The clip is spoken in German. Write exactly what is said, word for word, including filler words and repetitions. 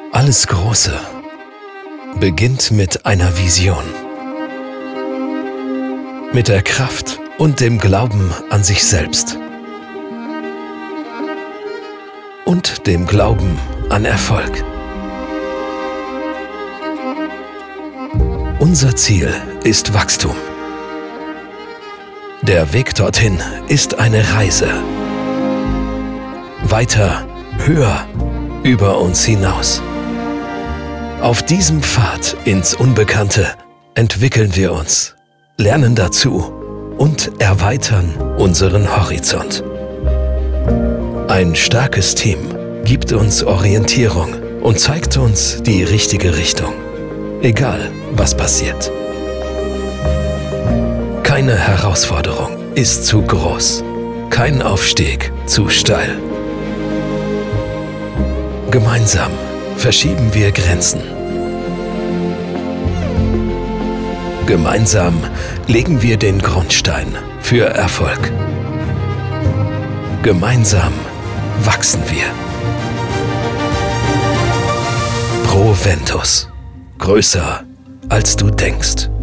Alles Große beginnt mit einer Vision. Mit der Kraft und dem Glauben an sich selbst. Und dem Glauben an Erfolg. Unser Ziel ist Wachstum. Der Weg dorthin ist eine Reise. Weiter, höher, über uns hinaus. Auf diesem Pfad ins Unbekannte entwickeln wir uns, lernen dazu und erweitern unseren Horizont. Ein starkes Team gibt uns Orientierung und zeigt uns die richtige Richtung, egal was passiert. Keine Herausforderung ist zu groß, kein Aufstieg zu steil. Gemeinsam verschieben wir Grenzen. Gemeinsam legen wir den Grundstein für Erfolg. Gemeinsam wachsen wir. Proventus. Größer als du denkst.